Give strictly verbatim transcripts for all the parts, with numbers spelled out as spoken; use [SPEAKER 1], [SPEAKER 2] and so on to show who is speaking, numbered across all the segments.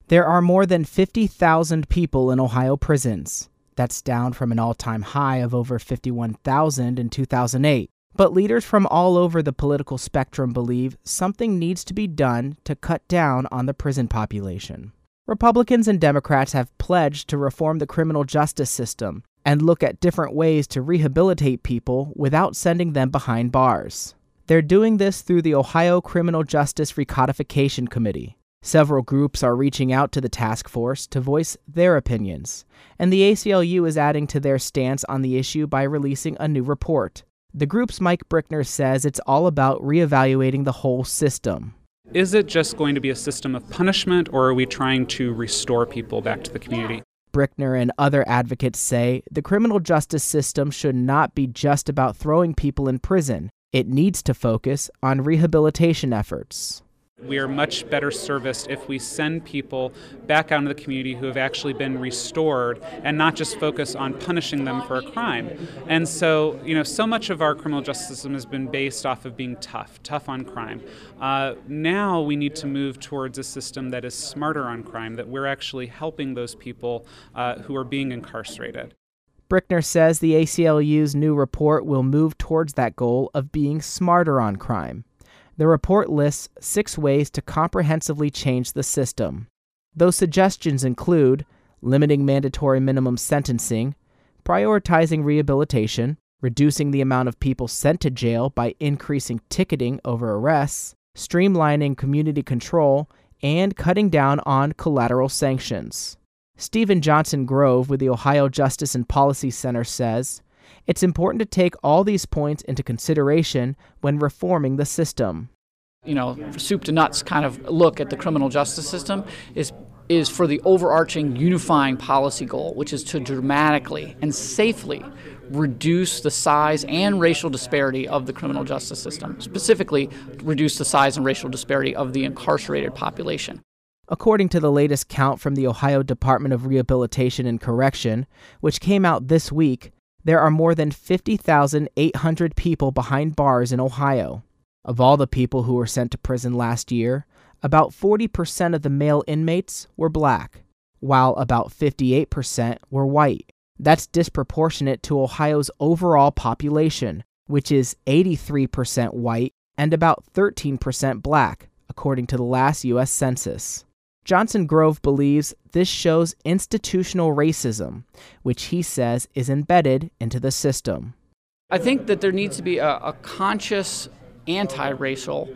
[SPEAKER 1] There are more than fifty thousand people in Ohio prisons. That's down from an all-time high of over fifty-one thousand in two thousand eight. But leaders from all over the political spectrum believe something needs to be done to cut down on the prison population. Republicans and Democrats have pledged to reform the criminal justice system and look at different ways to rehabilitate people without sending them behind bars. They're doing this through the Ohio Criminal Justice Recodification Committee. Several groups are reaching out to the task force to voice their opinions, and the A C L U is adding to their stance on the issue by releasing a new report. The group's Mike Brickner says it's all about reevaluating the whole system.
[SPEAKER 2] Is it just going to be a system of punishment, or are we trying to restore people back to the community?
[SPEAKER 1] Brickner and other advocates say the criminal justice system should not be just about throwing people in prison. It needs to focus on rehabilitation efforts.
[SPEAKER 2] We are much better serviced if we send people back out into the community who have actually been restored and not just focus on punishing them for a crime. And so, you know, so much of our criminal justice system has been based off of being tough, tough on crime. Uh, now we need to move towards a system that is smarter on crime, that we're actually helping those people uh, who are being incarcerated.
[SPEAKER 1] Brickner says the A C L U's new report will move towards that goal of being smarter on crime. The report lists six ways to comprehensively change the system. Those suggestions include limiting mandatory minimum sentencing, prioritizing rehabilitation, reducing the amount of people sent to jail by increasing ticketing over arrests, streamlining community control, and cutting down on collateral sanctions. Stephen Johnson Grove with the Ohio Justice and Policy Center says, it's important to take all these points into consideration when reforming the system.
[SPEAKER 3] You know, soup to nuts kind of look at the criminal justice system is is for the overarching unifying policy goal, which is to dramatically and safely reduce the size and racial disparity of the criminal justice system, specifically reduce the size and racial disparity of the incarcerated population.
[SPEAKER 1] According to the latest count from the Ohio Department of Rehabilitation and Correction, which came out this week, there are more than fifty thousand eight hundred people behind bars in Ohio. Of all the people who were sent to prison last year, about forty percent of the male inmates were black, while about fifty-eight percent were white. That's disproportionate to Ohio's overall population, which is eighty-three percent white and about thirteen percent black, according to the last U S Census. Johnson Grove believes this shows institutional racism, which he says is embedded into the system.
[SPEAKER 3] I think that there needs to be a, a conscious anti-racial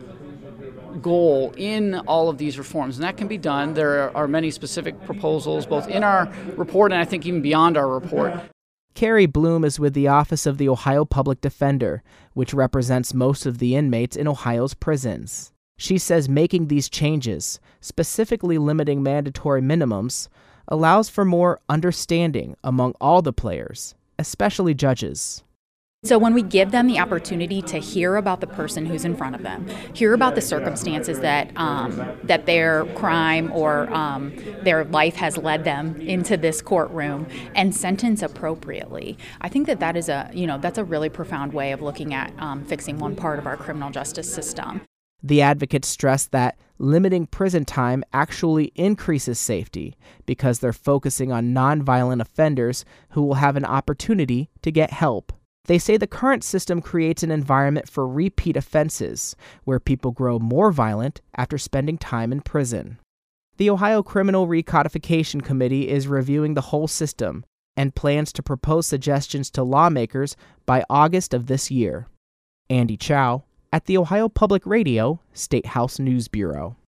[SPEAKER 3] goal in all of these reforms, and that can be done. There are many specific proposals, both in our report and I think even beyond our report.
[SPEAKER 1] Carrie Bloom is with the Office of the Ohio Public Defender, which represents most of the inmates in Ohio's prisons. She says making these changes, specifically limiting mandatory minimums, allows for more understanding among all the players, especially judges.
[SPEAKER 4] So when we give them the opportunity to hear about the person who's in front of them, hear about the circumstances that um, that their crime or um, their life has led them into this courtroom, and sentence appropriately, I think that that is a you know that's a really profound way of looking at um, fixing one part of our criminal justice system.
[SPEAKER 1] The advocates stress that limiting prison time actually increases safety because they're focusing on nonviolent offenders who will have an opportunity to get help. They say the current system creates an environment for repeat offenses, where people grow more violent after spending time in prison. The Ohio Criminal Recodification Committee is reviewing the whole system and plans to propose suggestions to lawmakers by August of this year. Andy Chow, at the Ohio Public Radio State House News Bureau.